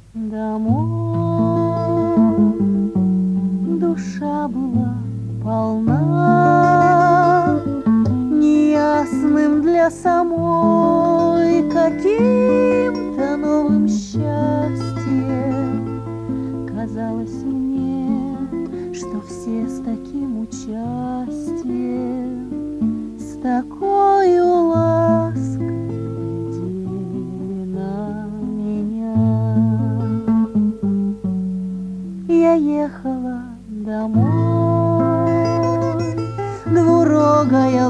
домой. Душа была полна неясным для самой каким-то новым счастьем. Казалось мне, что все с таким участием, с такою лаской глядели на меня. Я ехала домой, двурогая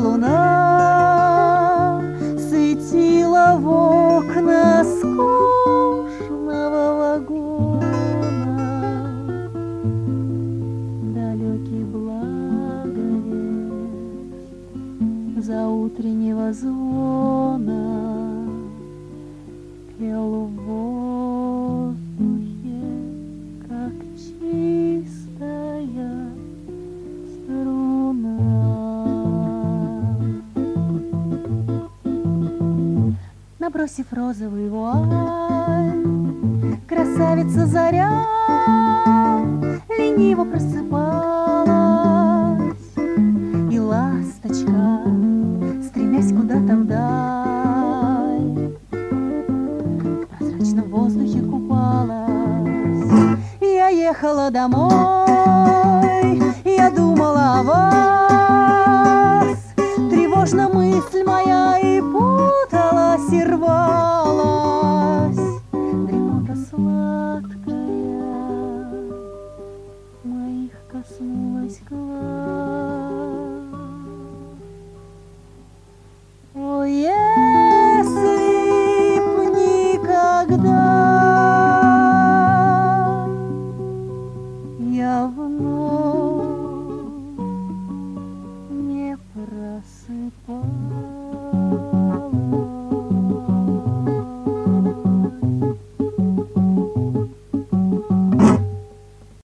луна светила в окна скучного вагона. Далекий благовест заутреннего звона пел в воздухе, как чистая струна. Набросив розовый вуаль, красавица заря лениво просыпалась, и ласточка, стремясь куда-то вдаль, в прозрачном воздухе купалась. Я ехала домой, я думала о вас, тревожно мысль моя и путалась, и рвалась. Дремота сладкая моих коснулась глаз. О, если б никогда я вновь не просыпалась.